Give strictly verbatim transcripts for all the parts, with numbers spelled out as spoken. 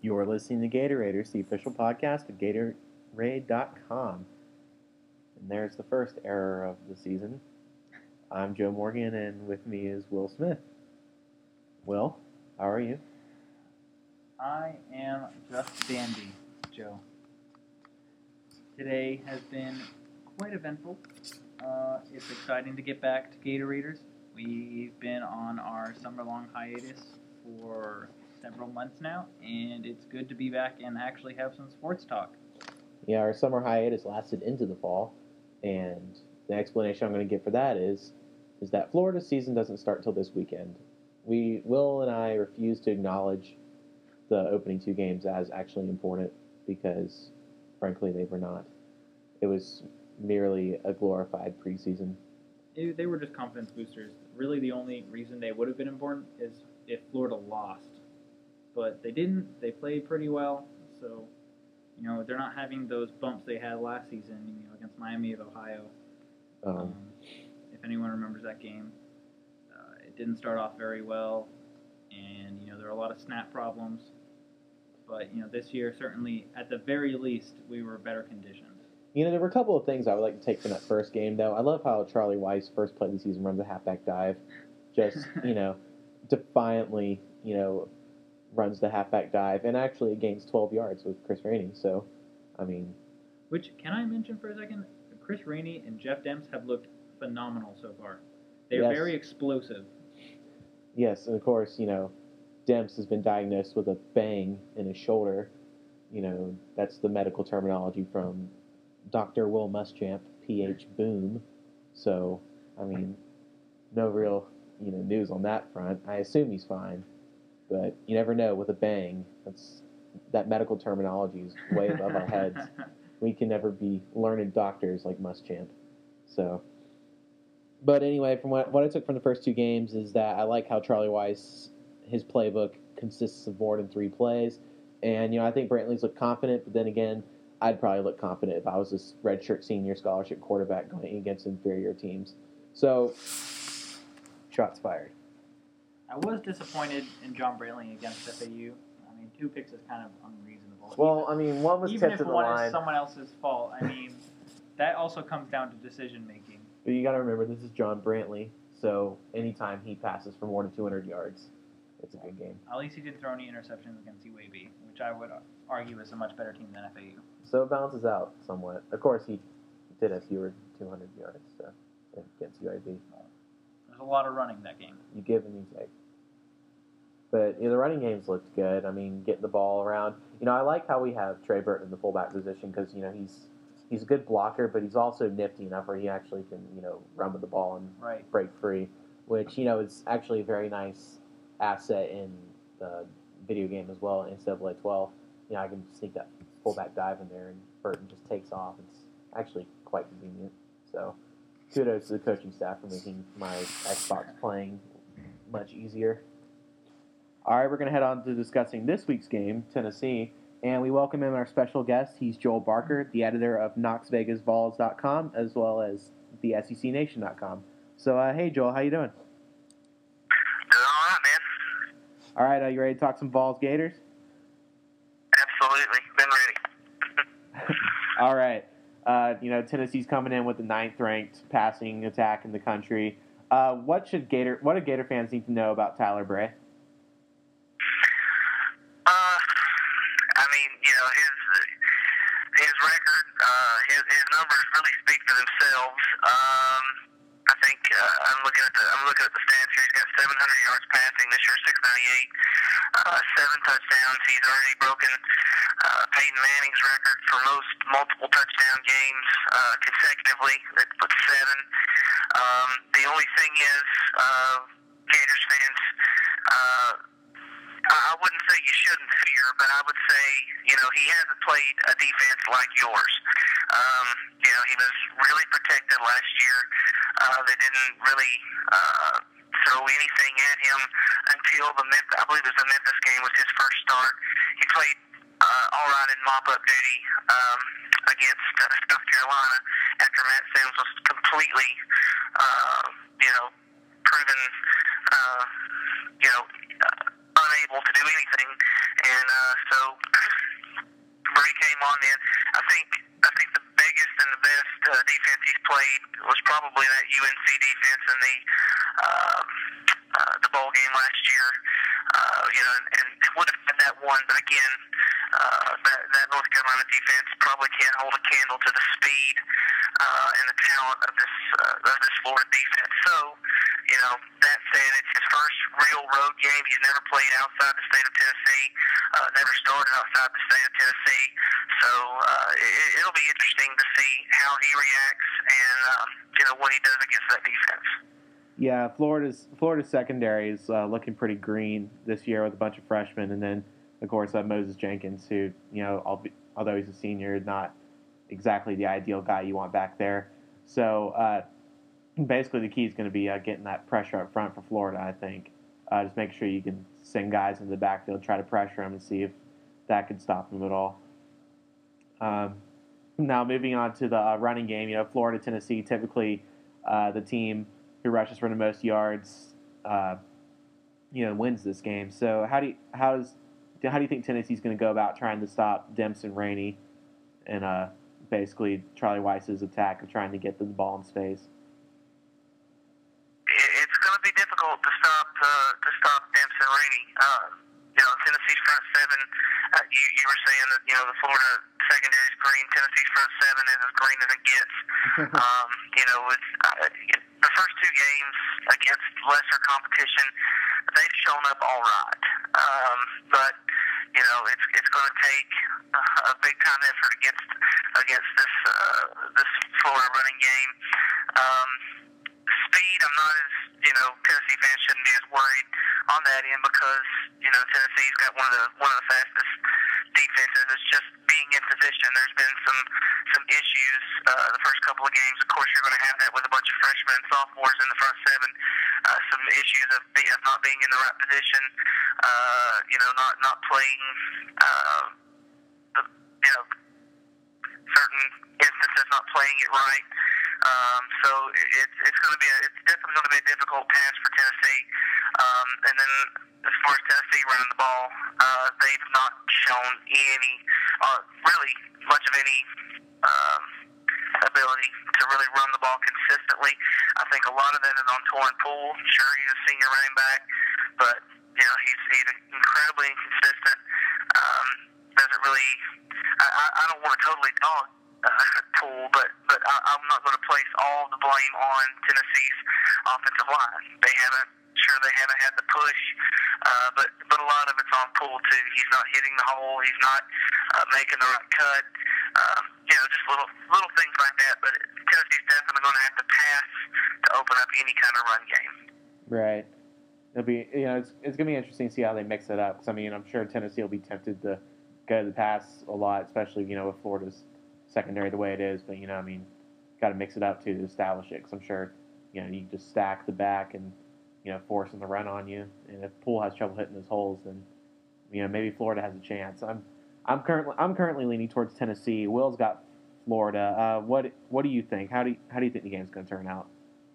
You're listening to Gatorators, the official podcast of Gatorade dot com. And there's the first error of the season. I'm Joe Morgan, and with me is Will Smith. Will, how are you? I am just dandy, Joe. Today has been quite eventful. Uh, it's exciting to get back to Gatorators. We've been on our summer-long hiatus for several months now, and it's good to be back and actually have some sports talk. Yeah, our summer hiatus lasted into the fall, and the explanation I'm going to give for that is is that Florida's season doesn't start till this weekend. We, Will and I, refuse to acknowledge the opening two games as actually important because, frankly, they were not. It was merely a glorified preseason. It, they were just confidence boosters. Really, the only reason they would have been important is if Florida lost. But they didn't. They played pretty well, so you know they're not having those bumps they had last season. You know, against Miami of Ohio. Um, Um, if anyone remembers that game, uh, it didn't start off very well, and you know there were a lot of snap problems. But you know this year, certainly at the very least, we were better conditioned. You know, there were a couple of things I would like to take from that first game, though. I love how Charlie Weiss, first play of the season, runs a halfback dive. Just, you know, defiantly, you know, runs the halfback dive and actually gains twelve yards with Chris Rainey. So, I mean... Which, can I mention for a second? Chris Rainey and Jeff Demps have looked phenomenal so far. They're yes. very explosive. Yes, and of course, you know, Demps has been diagnosed with a bang in his shoulder. You know, that's the medical terminology from Doctor Will Muschamp, P H Boom. So, I mean, no real, you know, news on that front. I assume he's fine. But you never know with a bang. That's that medical terminology is way above our heads. We can never be learned doctors like Muschamp. So, but anyway, from what what I took from the first two games is that I like how Charlie Weiss, his playbook consists of more than three plays, and you know I think Brantley's looked confident. But then again, I'd probably look confident if I was this redshirt senior scholarship quarterback going against inferior teams. So, shots fired. I was disappointed in John Brantley against F A U. I mean, two picks is kind of unreasonable. Well, even, I mean, one was even tipped if to the one line. is someone else's fault. I mean, that also comes down to decision making. But you got to remember, this is John Brantley, so anytime he passes for more than two hundred yards, it's a good game. At least he didn't throw any interceptions against U A B, which I would argue is a much better team than F A U. So it balances out somewhat. Of course, he did have fewer than two hundred yards so, against U A B. There's a lot of running that game. You give and you take. But you know, the running games looked good. I mean, getting the ball around. You know, I like how we have Trey Burton in the fullback position because, you know, he's he's a good blocker, but he's also nifty enough where he actually can, you know, run with the ball and right. break free, which, you know, is actually a very nice asset in the video game as well, N C double A twelve. You know, I can sneak that fullback dive in there and Burton just takes off. It's actually quite convenient. So, kudos to the coaching staff for making my Xbox playing much easier. All right, we're going to head on to discussing this week's game, Tennessee, and we welcome in our special guest. He's Joel Barker, the editor of Knox Vegas Vols dot com, as well as the S E C Nation dot com. So, uh, hey, Joel, how you doing? Doing all right, man. All right, are you ready to talk some Vols Gators? Absolutely. Been ready. All right. Uh, you know, Tennessee's coming in with the ninth-ranked passing attack in the country. Uh, what should Gator, what do Gator fans need to know about Tyler Bray? Uh, I mean, you know, his his record, uh, his his numbers really speak for themselves. Um, I think uh, I'm looking at the I'm looking at the stats here. He's got seven hundred yards passing this year, six ninety-eight, uh, seven touchdowns. He's already broken uh, Peyton Manning's record for most multiple touchdown games uh, consecutively. That puts seven. Um, the only thing is, uh, Gators fans. Uh, I wouldn't say you shouldn't fear, but I would say, you know, he hasn't played a defense like yours. Um, you know, he was really protected last year. Uh, they didn't really uh, throw anything at him until the Memphis, I believe it was the Memphis game was his first start. He played uh, all right in mop-up duty um, against uh, South Carolina after Matt Sims was completely, uh, you know, proven, uh, you know, uh, unable to do anything. And uh, so So Brady came on in. I think I think the biggest and the best uh, defense he's played was probably that U N C defense in the um, uh, the bowl game last year. Uh, you know, and, and would have had that one, but again, uh, that, that North Carolina defense probably can't hold a candle to the speed uh, and the talent of this uh, of this Florida defense. So, you know, that said, it's his first real road game. He's never played outside the state of Tennessee, uh, never started outside the state of Tennessee. So uh, it, it'll be interesting to see how he reacts and um, you know what he does against that defense. Yeah, Florida's Florida's secondary is uh, looking pretty green this year with a bunch of freshmen, and then of course uh, Moses Jenkins, who you know, although he's a senior, not exactly the ideal guy you want back there. So uh, basically, the key is going to be uh, getting that pressure up front for Florida. I think uh, just make sure you can send guys into the backfield, try to pressure them, and see if that can stop them at all. Um, now moving on to the uh, running game, you know, Florida, Tennessee, typically uh, the team who rushes for the most yards, uh, you know, wins this game. So how do you, how does how do you think Tennessee's going to go about trying to stop Dempson Rainey and uh, basically Charlie Weiss's attack of trying to get the ball in space? It's going to be difficult to stop uh, to stop Dempson Rainey. Uh, you know, Tennessee's front seven. Uh, you you were saying that you know the Florida secondary is green. Tennessee's front seven is as green as it gets. um, you know, it's. Uh, The first two games against lesser competition, they've shown up all right. Um, but you know, it's it's going to take a, a big time effort against against this uh, this Florida running game. Um, speed, I'm not as you know Tennessee fans shouldn't be as worried on that end because you know Tennessee's got one of the one of the fastest defenses. It's just being in position. There's been some some issues uh, the first couple of games. Of course, you're going to have that with a bunch of freshmen and sophomores in the front seven. Uh, some issues of, of not being in the right position. Uh, you know, not not playing. Uh, the, you know, certain instances not playing it right. Um, so it's it's going to be a, it's definitely going to be a difficult task for Tennessee. Um, and then as far as Tennessee running the ball, uh, they've not shown any, uh, really much of any um, ability to really run the ball consistently. I think a lot of that is on Torrin Poole. Sure, he's a senior running back, but you know he's he's incredibly inconsistent. Um, doesn't really. I, I I don't want to totally dog uh, Poole, but but I, I'm not going to place all the blame on Tennessee's offensive line. They haven't. Sure, they haven't had the push, uh, but but a lot of it's on Poole too. He's not hitting the hole. He's not uh, making the right cut. Um, you know, just little little things like that. But Tennessee's definitely going to have to pass to open up any kind of run game. Right. It'll be you know it's it's gonna be interesting to see how they mix it up. Because I mean, I'm sure Tennessee will be tempted to go to the pass a lot, especially you know with Florida's secondary the way it is. But you know, I mean, got to mix it up too to establish it. Because I'm sure you know you just stack the back and you know, forcing the run on you. And if Poole has trouble hitting those holes, then you know maybe Florida has a chance. I'm I'm currently I'm currently leaning towards Tennessee. Will's got Florida. Uh, what what do you think? How do you, how do you think the game's going to turn out?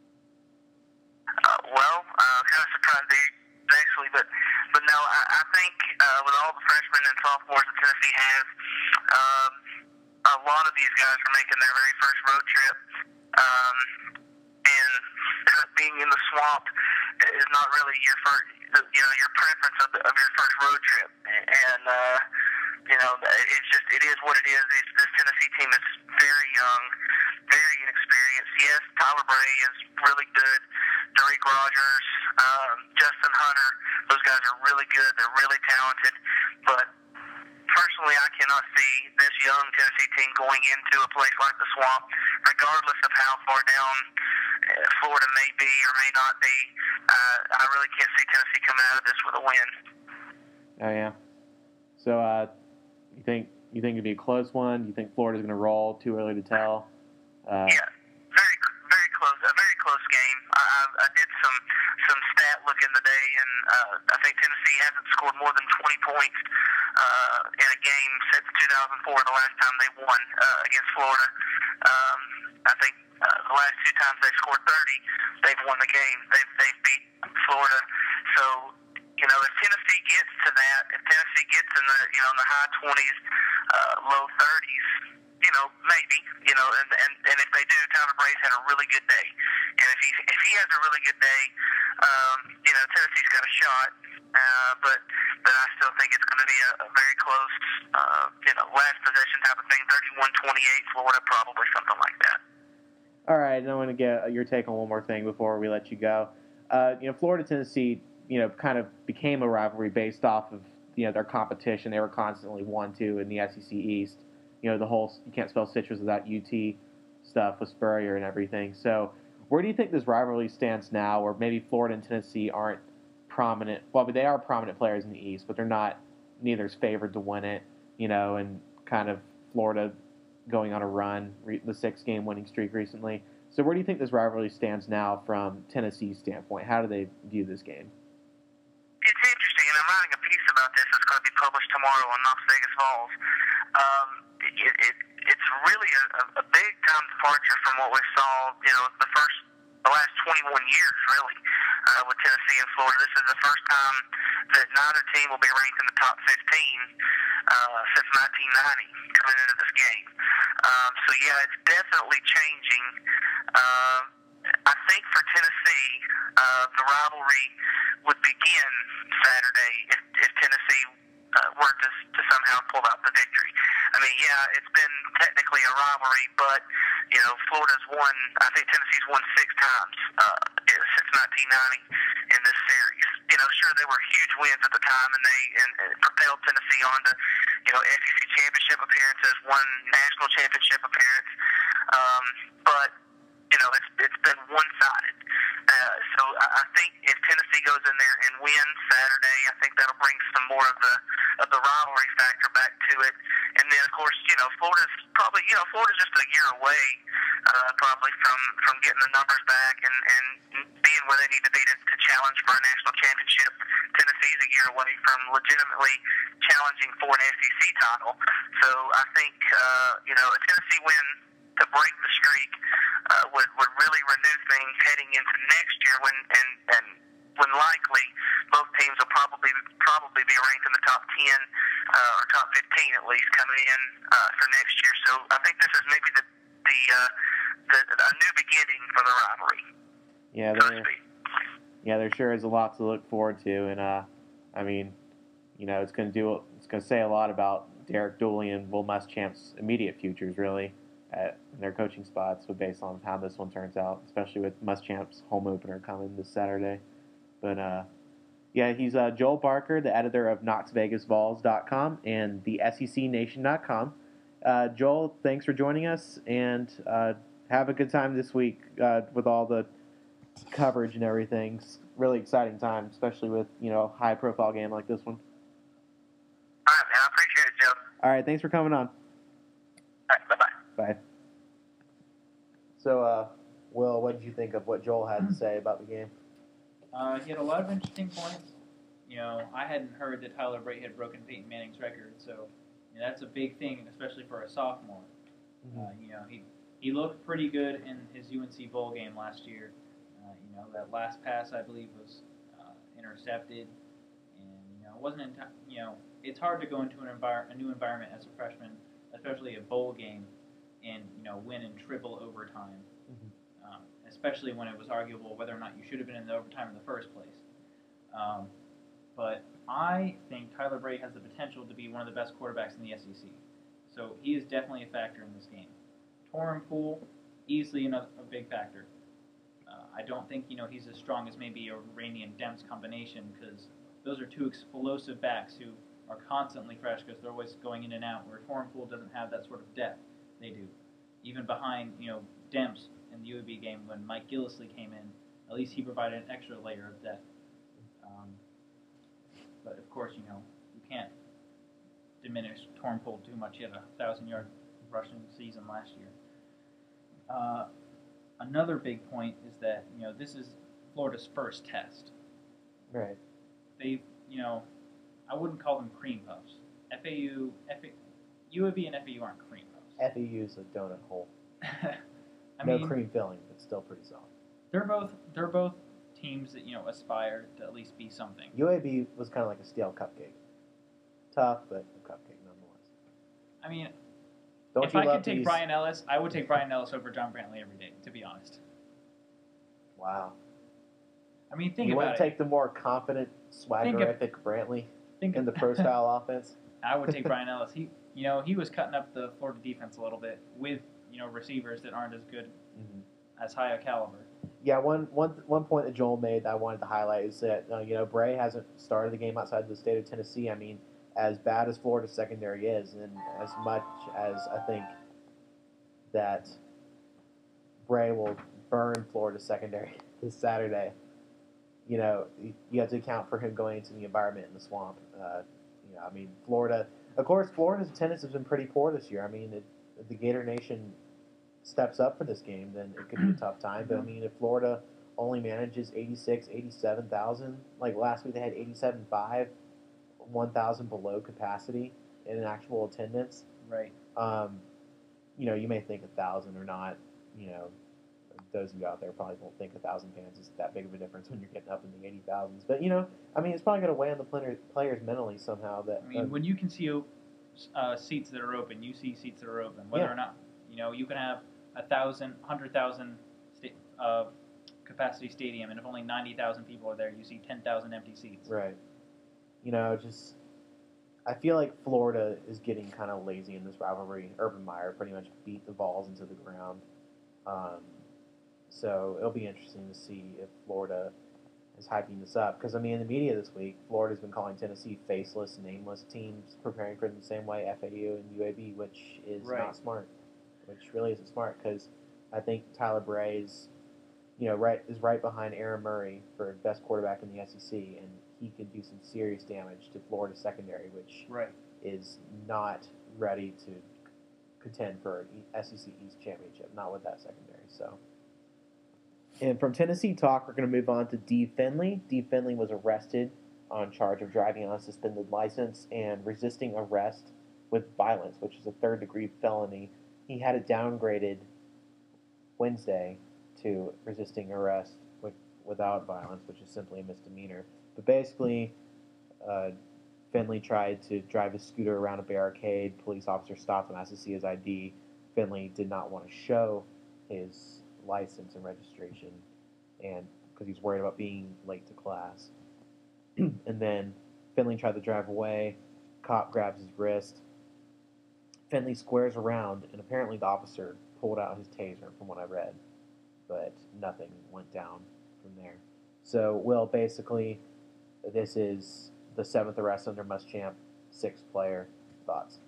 Uh, well, uh, kind of surprised they actually, but but no, I, I think uh, with all the freshmen and sophomores that Tennessee has, um, a lot of these guys are making their very first road trip, um, and being in the swamp is not really your first, you know, your preference of, the, of your first road trip. And, uh, you know, it's just, it is what it is. It's, this Tennessee team is very young, very inexperienced. Yes, Tyler Bray is really good. Derek Rogers, um, Justin Hunter, those guys are really good. They're really talented. But personally, I cannot see this young Tennessee team going into a place like the Swamp, regardless of how far down Florida may be or may not be. Uh, I really can't see Tennessee coming out of this with a win. Oh yeah. So uh, you think you think it'd be a close one? Do you think Florida's going to roll? Too early to tell. Uh, yeah, very very close. A very close game. I, I, I did some some stat looking today, and uh, I think Tennessee hasn't scored more than twenty points uh, in a game since two thousand four, the last time they won uh, against Florida. Um, I think uh, the last two times they scored thirty, they've won the game. They've they've beat Florida. So you know, if Tennessee gets to that, if Tennessee gets in the, you know, in the high twenties, uh, low thirties, you know, maybe, you know, and, and, and if they do, Tyler Bray's had a really good day. And if he, if he has a really good day, um, you know, Tennessee's got a shot. Uh, but, but I still think it's going to be a, a very close, uh, you know, last possession type of thing, thirty-one twenty-eight Florida, probably something like that. All right, and I want to get your take on one more thing before we let you go. Uh, you know, Florida Tennessee, you know, kind of became a rivalry based off of, you know, their competition. They were constantly one two in the S E C East. You know, the whole you can't spell citrus without U T stuff with Spurrier and everything. So, where do you think this rivalry stands now? Where maybe Florida and Tennessee aren't prominent. Well, but they are prominent players in the East, but they're not. Neither's favored to win it. You know, and kind of Florida going on a run, re- the six-game winning streak recently. So where do you think this rivalry stands now from Tennessee's standpoint? How do they view this game? It's interesting, and I'm writing a piece about this that's going to be published tomorrow on Las Vegas Vols. Um, it, it, it's really a, a big time departure from what we saw, you know, the first, the last twenty-one years, really, uh, with Tennessee and Florida. This is the first time that neither team will be ranked in the top fifteen uh, since nineteen ninety coming into this game. Um, so, yeah, it's definitely changing. Uh, I think for Tennessee, uh, the rivalry would begin Saturday if, if Tennessee uh, were to, to somehow pull out the victory. I mean, yeah, it's been technically a rivalry, but, you know, Florida's won, I think Tennessee's won six times uh, since nineteen ninety in this series. You know, sure, they were huge wins at the time, and they and, and propelled Tennessee on to, you know, S E C championship appearances, one national championship appearance. Um, but, you know, it's it's been one-sided. Uh, so I, I think if Tennessee goes in there and wins Saturday, I think that'll bring some more of the of the rivalry factor back to it. And then, of course, you know, Florida's probably, you know, Florida's just a year away, uh, probably from, from getting the numbers back and, and being where they need to be to, to challenge for a national championship. Tennessee's a year away from legitimately challenging for an S E C title. So I think, uh, you know, a Tennessee win to break the streak uh, would would really renew things heading into next year when and and when likely both teams will probably probably be ranked in the top ten uh, or top fifteen at least coming in uh, for next year. So I think this is maybe the the, uh, the a new beginning for the rivalry. Yeah, so there, yeah, there sure is a lot to look forward to, and uh, I mean, you know, it's going to do it's going to say a lot about Derek Dooley and Will Muschamp's immediate futures, really. At their coaching spots, but based on how this one turns out, especially with Muschamp's home opener coming this Saturday. But uh, yeah, he's uh, Joel Barker, the editor of Knox Vegas Vols dot com and the S E C Nation dot com. Uh, Joel, thanks for joining us, and uh, have a good time this week uh, with all the coverage and everything. It's really exciting time, especially with, you know, a high-profile game like this one. All right, man. I appreciate it, Joe. All right, thanks for coming on. All right, bye-bye. Bye. So, uh, Will, what did you think of what Joel had to say about the game? Uh, he had a lot of interesting points. You know, I hadn't heard that Tyler Bray had broken Peyton Manning's record, so you know, that's a big thing, especially for a sophomore. Mm-hmm. Uh, you know, he he looked pretty good in his U N C bowl game last year. Uh, you know, that last pass I believe was uh, intercepted, and you know, it wasn't in time. You know, it's hard to go into an envir- a new environment as a freshman, especially a bowl game, and you know, win in triple overtime. Mm-hmm. Um, especially when it was arguable whether or not you should have been in the overtime in the first place. Um, but I think Tyler Bray has the potential to be one of the best quarterbacks in the S E C. So he is definitely a factor in this game. Torrin Poole, easily another, a big factor. Uh, I don't think, you know, he's as strong as maybe a Rainey and Demps combination, because those are two explosive backs who are constantly fresh because they're always going in and out, where Torrin Poole doesn't have that sort of depth. They do. Even behind, you know, Demps in the U A B game when Mike Gillislee came in, at least he provided an extra layer of depth. Um, but of course, you know, you can't diminish Torrin Poole too much. He had a thousand-yard rushing season last year. Uh, another big point is that, you know, this is Florida's first test. Right. They, you know, I wouldn't call them cream puffs. F A U, F A, U A B and F A U aren't cream puffs. F A U's a donut hole. I no mean, cream filling, but still pretty soft. They're both they're both teams that you know aspire to at least be something. U A B was kind of like a stale cupcake. Tough, but a cupcake nonetheless. I mean, Don't if you I love could take these? Brian Ellis, I would take Brian Ellis over John Brantley every day. To be honest. Wow. I mean, think you about want it. to take the more confident, swaggerific Brantley think in the pro style offense? I would take Brian Ellis. He, you know, he was cutting up the Florida defense a little bit with you know receivers that aren't as good, Mm-hmm. as high a caliber. Yeah, one, one, one point that Joel made that I wanted to highlight is that, uh, you know, Bray hasn't started the game outside the state of Tennessee. I mean, as bad as Florida's secondary is, and as much as I think that Bray will burn Florida's secondary this Saturday, you know, you have to account for him going into the environment in the swamp. Uh, you know, I mean, Florida, of course, Florida's attendance has been pretty poor this year. I mean, it, if the Gator Nation steps up for this game, then it could be a tough time. But I mean, if Florida only manages eighty-six, eighty-seven thousand, like last week they had eighty-seven point five, one thousand below capacity in an actual attendance. Right. Um, you know, you may think a thousand or not. You know, those of you out there probably won't think a thousand fans is that big of a difference when you're getting up in the eighty thousands. But you know, I mean, it's probably going to weigh on the player, players mentally somehow. That I mean, uh, when you can see uh, seats that are open, you see seats that are open, whether Yeah. or not you know you can have a thousand, hundred thousand sta- uh, capacity stadium, and if only ninety thousand people are there, you see ten thousand empty seats. right. You know, just I feel like Florida is getting kind of lazy in this rivalry. Urban Meyer pretty much beat the balls into the ground. Um, so it'll be interesting to see if Florida is hyping this up. Because, I mean, in the media this week, Florida's been calling Tennessee faceless, nameless teams, preparing for them the same way F A U and U A B, which is Right. not smart. Which really isn't smart because I think Tyler Bray is, you know, right is right behind Aaron Murray for best quarterback in the S E C, and he can do some serious damage to Florida's secondary, which Right. is not ready to contend for an S E C East championship, not with that secondary. So, and from Tennessee talk, we're going to move on to Dee Finley. Dee Finley was arrested on charge of driving on a suspended license and resisting arrest with violence, which is a third-degree felony. He had it downgraded Wednesday to resisting arrest with, without violence, which is simply a misdemeanor. But basically, uh, Finley tried to drive his scooter around a barricade. Police officer stopped him, asked to see his I D. Finley did not want to show his license and registration, and because he's worried about being late to class. And then Finley tried to drive away. Cop grabs his wrist. Finley squares around, and apparently the officer pulled out his taser, from what I read, but nothing went down from there. So, Will, basically, this is the seventh arrest under Muschamp, sixth player. Thoughts?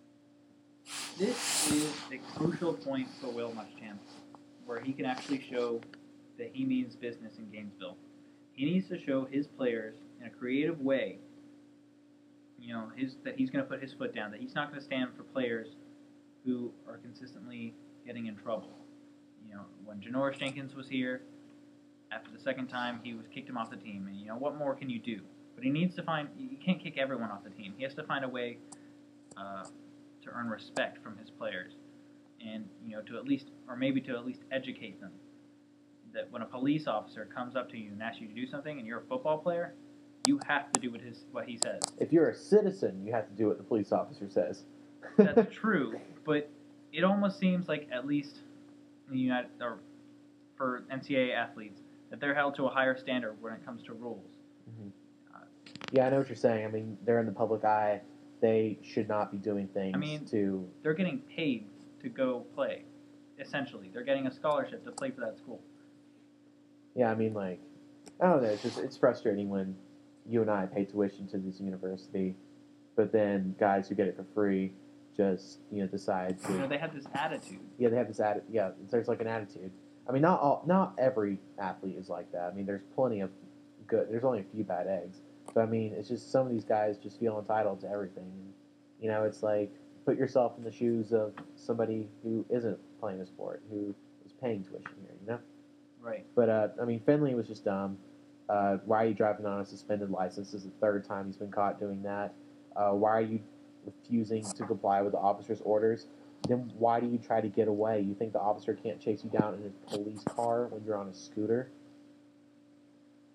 This is a crucial point for Will Muschamp, where he can actually show that he means business in Gainesville. He needs to show his players in a creative way, you know, his that he's going to put his foot down, that he's not going to stand for players who are consistently getting in trouble. You know, when Janoris Jenkins was here, after the second time, he was kicked him off the team. And, you know, what more can you do? But he needs to find, you can't kick everyone off the team. He has to find a way uh, to earn respect from his players. And, you know, to at least, or maybe to at least educate them. That when a police officer comes up to you and asks you to do something and you're a football player, you have to do what his what he says. If you're a citizen, you have to do what the police officer says. That's true, but it almost seems like at least in the United or for N C double A athletes that they're held to a higher standard when it comes to rules. Mm-hmm. Uh, yeah, I know what you're saying. I mean, they're in the public eye. They should not be doing things I mean, to. They're getting paid to go play. Essentially, they're getting a scholarship to play for that school. Yeah, I mean, like, I don't know. It's just it's frustrating when you and I pay tuition to this university, but then guys who get it for free just you know decide to. You know, they have this attitude. Yeah, they have this attitude. Yeah, there's like an attitude. I mean, not all, not every athlete is like that. I mean, there's plenty of good. There's only a few bad eggs. But I mean, it's just some of these guys just feel entitled to everything. And, you know, it's like put yourself in the shoes of somebody who isn't playing a sport, who is paying tuition here. You know. Right. But uh, I mean, Finley was just dumb. Uh, why are you driving on a suspended license? This is the third time he's been caught doing that. Uh, why are you refusing to comply with the officer's orders? Then why do you try to get away? You think the officer can't chase you down in his police car when you're on a scooter?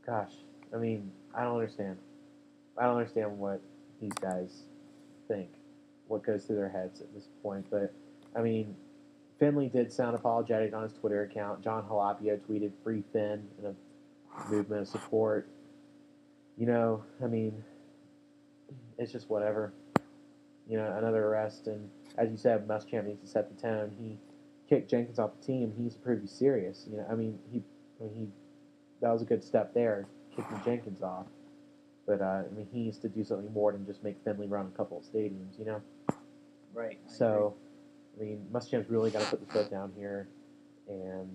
gosh, I mean, I don't understand. I don't understand what these guys think, what goes through their heads at this point. But I mean, Finley did sound apologetic on his Twitter account. John Halapio tweeted "Free Finn" in a movement of support. You know, I mean, it's just whatever. You know, another arrest, and as you said, Muschamp needs to set the tone. He kicked Jenkins off the team. He needs to prove he's serious. You know, I mean, he, I mean, he, that was a good step there, kicking Jenkins off. But uh, I mean, he needs to do something more than just make Finley run a couple of stadiums. You know. Right. I So, I mean, Muschamp's really got to put the foot down here, and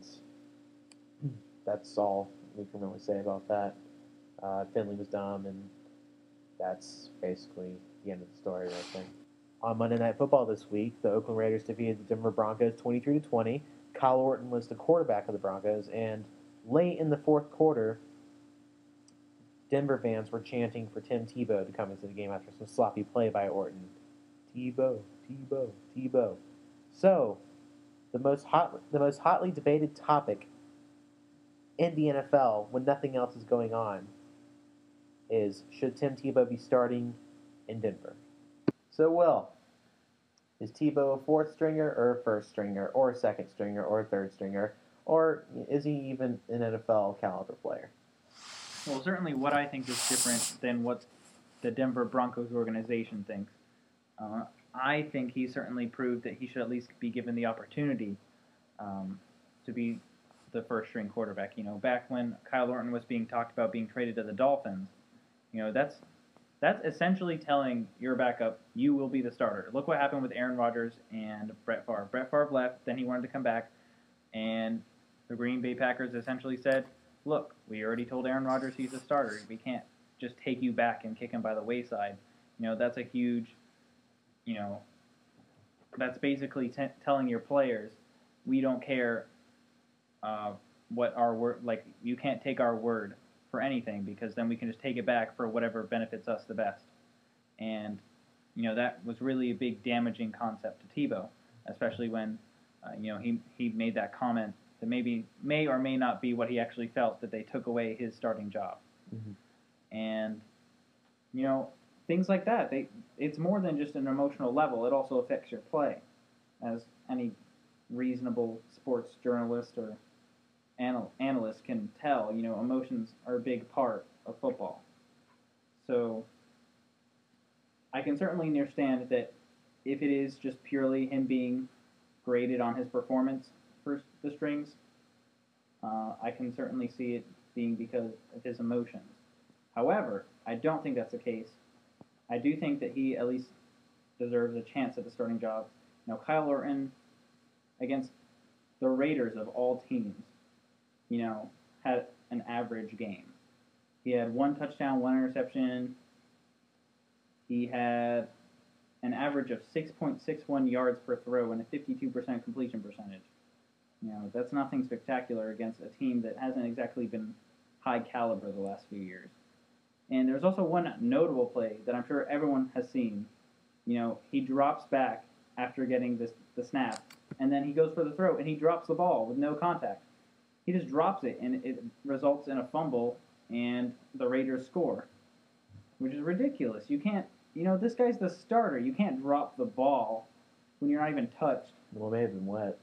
that's all we can really say about that. Uh, Finley was dumb, and that's basically the end of the story right there. On Monday Night Football this week, the Oakland Raiders defeated the Denver Broncos twenty-three to twenty. Kyle Orton was the quarterback of the Broncos, and late in the fourth quarter, Denver fans were chanting for Tim Tebow to come into the game after some sloppy play by Orton. Tebow, Tebow, Tebow. So, the most hot, the most hotly debated topic in the N F L when nothing else is going on is, should Tim Tebow be starting in Denver? So, Will, is Tebow a fourth stringer or a first stringer or a second stringer or a third stringer, or is he even an N F L caliber player? Well, certainly what I think is different than what the Denver Broncos organization thinks. Uh, I think he certainly proved that he should at least be given the opportunity um, to be the first string quarterback. You know, back when Kyle Orton was being talked about being traded to the Dolphins, you know, that's that's essentially telling your backup, you will be the starter. Look what happened with Aaron Rodgers and Brett Favre. Brett Favre left, then he wanted to come back, and the Green Bay Packers essentially said, look, we already told Aaron Rodgers he's a starter. We can't just take you back and kick him by the wayside. You know, that's a huge, you know, that's basically t- telling your players, we don't care uh, what our word, like, you can't take our word for anything, because then we can just take it back for whatever benefits us the best. And, you know, that was really a big damaging concept to Tebow, especially when, uh, you know, he, he made that comment that maybe may or may not be what he actually felt, that they took away his starting job. Mm-hmm. And, you know, things like that, they it's more than just an emotional level. It also affects your play, as any reasonable sports journalist or anal- analyst can tell. You know, emotions are a big part of football. So I can certainly understand that if it is just purely him being graded on his performance for the strings, uh, I can certainly see it being because of his emotions. However, I don't think that's the case. I do think that he at least deserves a chance at the starting job. Now, Kyle Orton, against the Raiders of all teams, you know, had an average game. He had one touchdown, one interception. He had an average of six point six one yards per throw and a fifty-two percent completion percentage. You know, that's nothing spectacular against a team that hasn't exactly been high caliber the last few years. And there's also one notable play that I'm sure everyone has seen. You know, he drops back after getting this, the snap, and then he goes for the throw, and he drops the ball with no contact. He just drops it, and it results in a fumble, and the Raiders score, which is ridiculous. You can't, you know, this guy's the starter. You can't drop the ball when you're not even touched. Well, it may have been wet.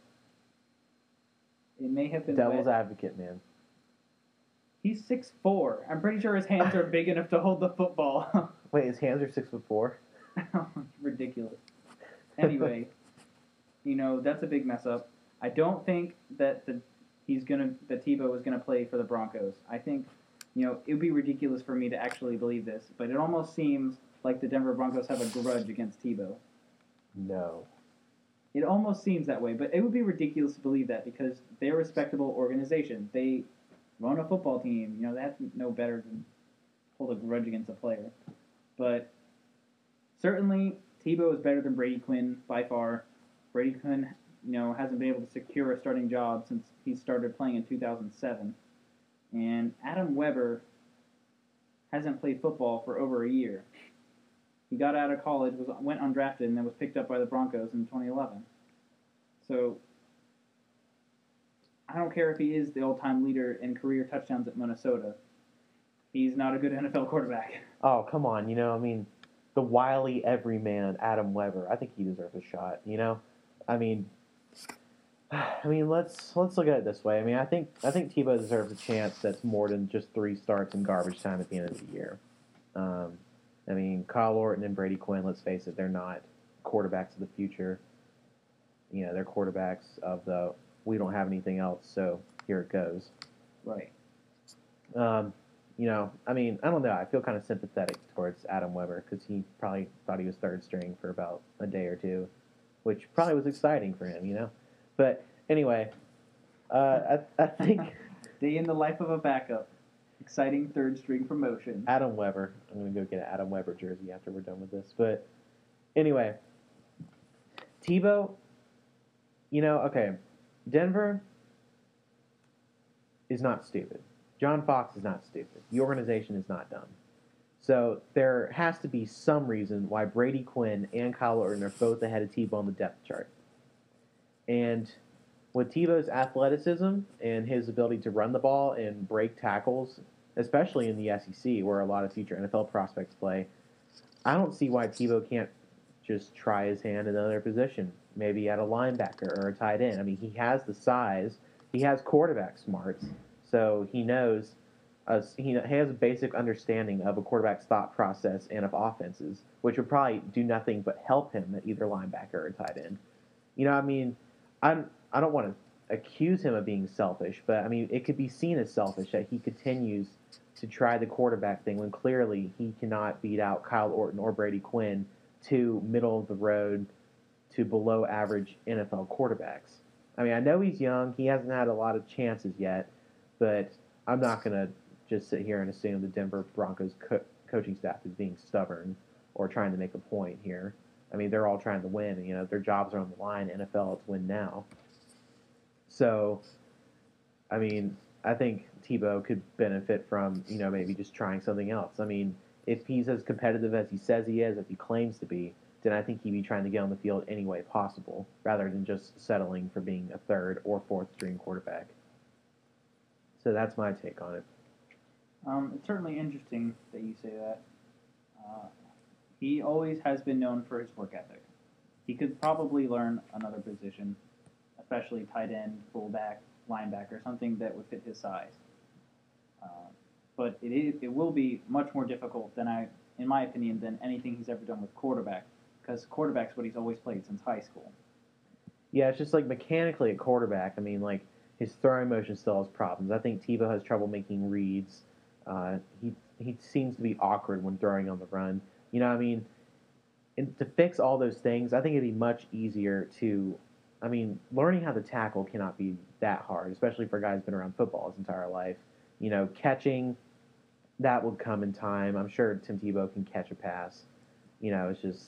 It may have been Devil's wet. advocate, man. He's six foot four. I'm pretty sure his hands are big enough to hold the football. Wait, his hands are six foot four? Ridiculous. Anyway, you know, that's a big mess up. I don't think that the he's gonna that Tebow is gonna play for the Broncos. I think, you know, it would be ridiculous for me to actually believe this, but it almost seems like the Denver Broncos have a grudge against Tebow. No. It almost seems that way, but it would be ridiculous to believe that because they're a respectable organization. They run a football team. You know, they have to know better than hold a grudge against a player. But certainly, Tebow is better than Brady Quinn by far. Brady Quinn, you know, hasn't been able to secure a starting job since he started playing in two thousand seven. And Adam Weber hasn't played football for over a year. He got out of college, was went undrafted, and then was picked up by the Broncos in twenty eleven. So I don't care if he is the all-time leader in career touchdowns at Minnesota. He's not a good N F L quarterback. Oh, come on. You know, I mean, the wily everyman, Adam Weber. I think he deserves a shot. You know, I mean, I mean, let's let's look at it this way. I mean, I think I think Tebow deserves a chance that's more than just three starts and garbage time at the end of the year. Um, I mean, Kyle Orton and Brady Quinn. Let's face it, they're not quarterbacks of the future. You know, they're quarterbacks of the we don't have anything else, so here it goes. Right. Um, you know, I mean, I don't know. I feel kind of sympathetic towards Adam Weber because he probably thought he was third string for about a day or two, which probably was exciting for him, you know. But anyway, uh, I, I think Day in the life of a backup. Exciting third string promotion. Adam Weber. I'm going to go get an Adam Weber jersey after we're done with this. But anyway, Tebow, you know, okay, Denver is not stupid. John Fox is not stupid. The organization is not dumb. So there has to be some reason why Brady Quinn and Kyle Orton are both ahead of Tebow on the depth chart. And with Tebow's athleticism and his ability to run the ball and break tackles, especially in the S E C where a lot of future N F L prospects play, I don't see why Tebow can't just try his hand in another position, maybe at a linebacker or a tight end. I mean, he has the size. He has quarterback smarts. So he knows, uh, he has a basic understanding of a quarterback's thought process and of offenses, which would probably do nothing but help him at either linebacker or tight end. You know, I mean, I'm, I don't want to accuse him of being selfish, but, I mean, it could be seen as selfish that he continues to try the quarterback thing when clearly he cannot beat out Kyle Orton or Brady Quinn, two middle-of-the-road to below-average N F L quarterbacks. I mean, I know he's young. He hasn't had a lot of chances yet. But I'm not going to just sit here and assume the Denver Broncos co- coaching staff is being stubborn or trying to make a point here. I mean, they're all trying to win. You know, their jobs are on the line. N F L, it's win now. So, I mean, I think Tebow could benefit from, you know, maybe just trying something else. I mean, if he's as competitive as he says he is, if he claims to be, then I think he'd be trying to get on the field any way possible rather than just settling for being a third or fourth string quarterback. So that's my take on it. Um, it's certainly interesting that you say that. Uh, he always has been known for his work ethic. He could probably learn another position, especially tight end, fullback, linebacker, something that would fit his size. Uh, but it is, it will be much more difficult than I, in my opinion, than anything he's ever done with quarterback, because quarterback's what he's always played since high school. Yeah, it's just like mechanically at quarterback. I mean, like, his throwing motion still has problems. I think Tebow has trouble making reads. Uh, he he seems to be awkward when throwing on the run. You know, I mean, and to fix all those things, I think it'd be much easier to. I mean, learning how to tackle cannot be that hard, especially for a guy who's been around football his entire life. You know, catching, that would come in time. I'm sure Tim Tebow can catch a pass. You know, it's just.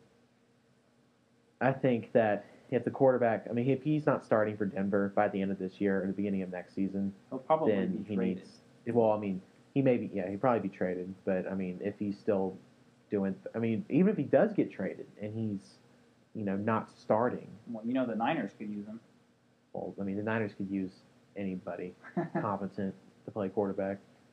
I think that. If the quarterback, I mean, if he's not starting for Denver by the end of this year or the beginning of next season, He'll probably then be he traded. needs. Well, I mean, he may be. Yeah, he'd probably be traded. But I mean, if he's still doing, I mean, even if he does get traded and he's, you know, not starting. Well, you know the Niners could use him. Well, I mean, the Niners could use anybody competent to play quarterback.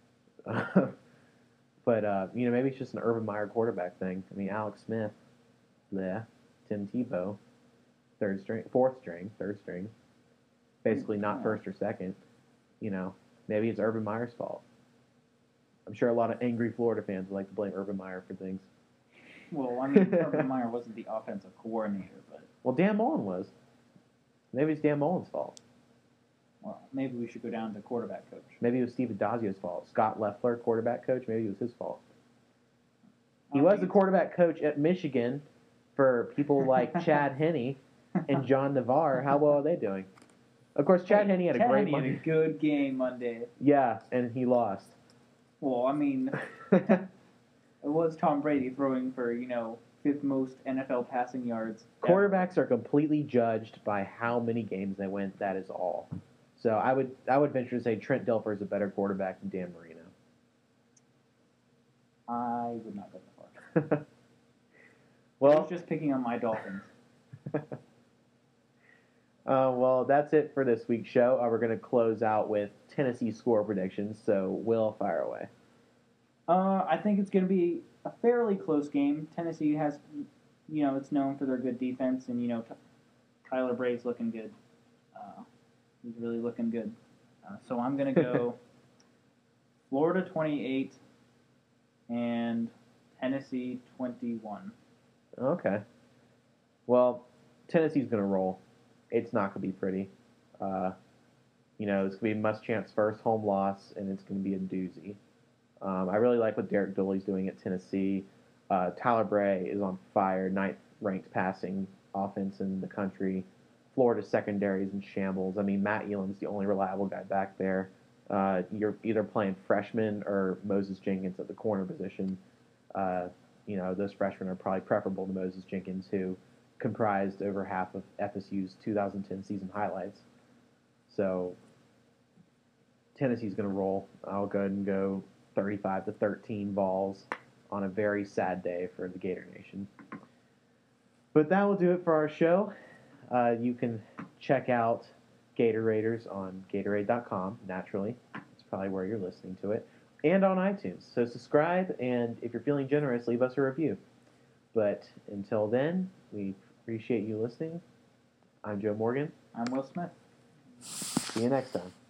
But uh, you know, maybe it's just an Urban Meyer quarterback thing. I mean, Alex Smith, yeah, Tim Tebow. Third string, fourth string, third string, basically not first or second. You know, maybe it's Urban Meyer's fault. I'm sure a lot of angry Florida fans would like to blame Urban Meyer for things. Well, I mean, Urban Meyer wasn't the offensive coordinator, but Well, Dan Mullen was. Maybe it's Dan Mullen's fault. well, maybe we should go down to quarterback coach. Maybe it was Steve Adazio's fault. Scott Leffler, quarterback coach, maybe it was his fault. He I was think the it's- quarterback coach at Michigan for people like Chad Henne and John Navarre. How well are they doing? Of course, Chad Henne had a Chad great Henne Monday. had a good game Monday. Yeah, and he lost. Well, I mean, it was Tom Brady throwing for, you know, fifth most N F L passing yards. ever. Quarterbacks are completely judged by how many games they win. That is all. So I would I would venture to say Trent Dilfer is a better quarterback than Dan Marino. I would not go that far. I Well, was just picking on my Dolphins. uh, well, that's it for this week's show. Uh, we're going to close out with Tennessee score predictions. So, Will, fire away. Uh, I think it's going to be a fairly close game. Tennessee has, you know, it's known for their good defense, and you know, Kyler Bray's looking good. Uh, he's really looking good. Uh, so I'm going to go Florida twenty-eight and Tennessee twenty-one. Okay. Well, Tennessee's going to roll. It's not going to be pretty. Uh, you know, it's going to be Muschamp's first home loss, and it's going to be a doozy. Um, I really like what Derek Dooley's doing at Tennessee. Uh, Tyler Bray is on fire, ninth-ranked passing offense in the country. Florida's secondary is in shambles. I mean, Matt Elam's the only reliable guy back there. Uh, you're either playing freshman or Moses Jenkins at the corner position. Uh, you know, those freshmen are probably preferable to Moses Jenkins, who comprised over half of F S U's two thousand ten season highlights. So Tennessee's going to roll. I'll go ahead and go thirty-five to thirteen balls on a very sad day for the Gator Nation. But that will do it for our show. Uh, you can check out Gator Raiders on Gatorade dot com, naturally. It's probably where you're listening to it. And on iTunes. So subscribe, and if you're feeling generous, leave us a review. But until then, we appreciate you listening. I'm Joe Morgan. I'm Will Smith. See you next time.